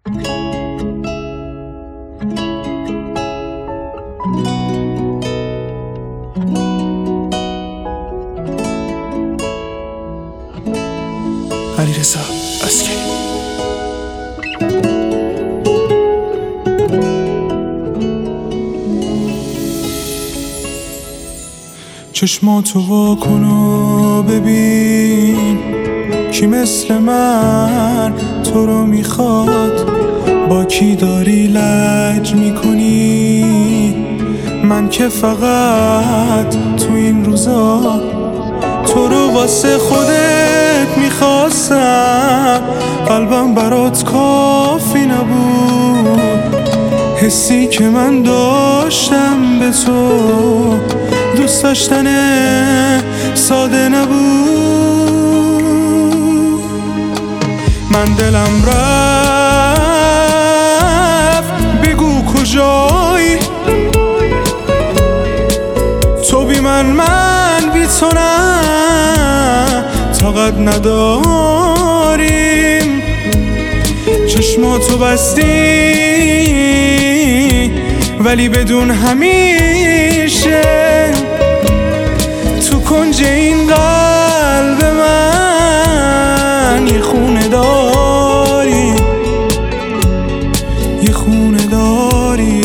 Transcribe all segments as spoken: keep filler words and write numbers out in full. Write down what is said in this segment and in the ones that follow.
علیرضا عسکری. چشماتو وا کن و ببین کی مثل من تو رو میخواد، با کی داری لج میکنی؟ من که فقط تو این روزا تو رو واسه خودت میخواستم، قلبم برات کافی نبود، حسی که من داشتم به تو دوست داشتن ساده نبود. من دلم رفت بگو کجایی، تو بی من من بی تو نه، طاقت نداریم. چشماتو بستی ولی بدون همیشه تو کنج این قلب من یه خونه داری، یه خونه داری.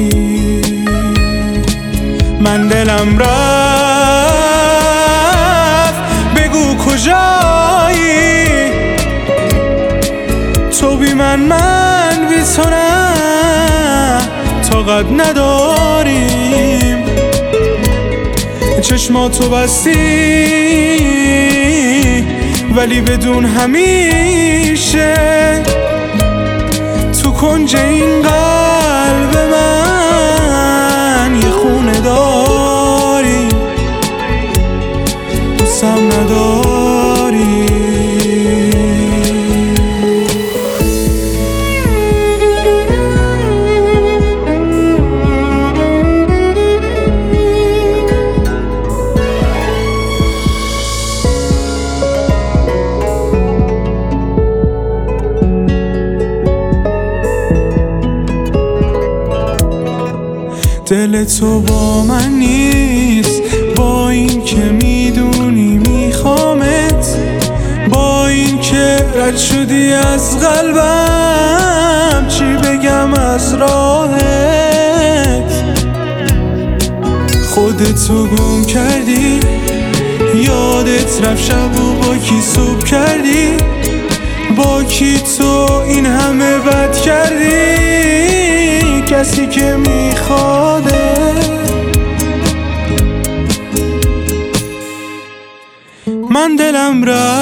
من دلم رفت بگو کجایی، تو بی من من بی تو نه، طاقت نداریم. چشماتو بستی ولی بدون همیشه تو کنج این قلب من یه خونه داری، دوستم نداری. دل تو با من نیست، با این که میدونی میخوامت، با این که رد شدی از قلبم، چی بگم از راهت؟ خودتو گم کردی، یادت رفت شب و با کی صبح کردی، با کی تو این همه بد کردی؟ کسی که میخواده. من دلم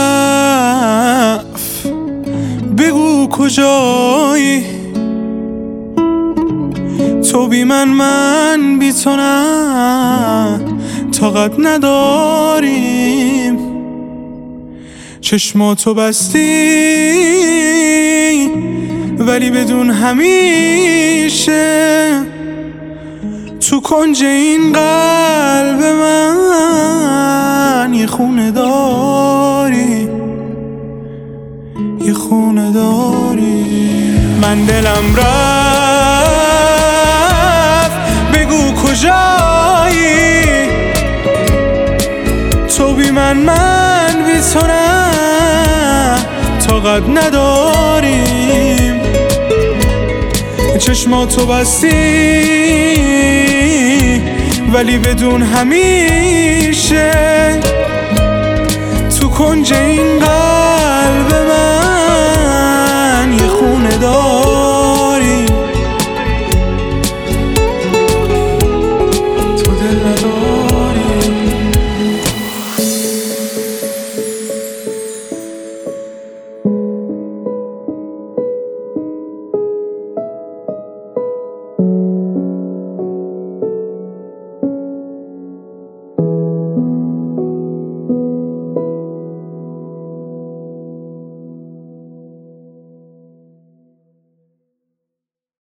رفت بگو کجایی، تو بی من من بی تو نه، طاقت نداریم. چشماتو بستی ولی بدون همیشه تو کنج این قلب من یه خونه داری، یه خونه داری. من دلم رفت بگو کجایی، تو بی من من بی تو نه، طاقت نداریم. چشماتو بستی ولی بدون همیشه تو کنج این قلب من یه خونه داری.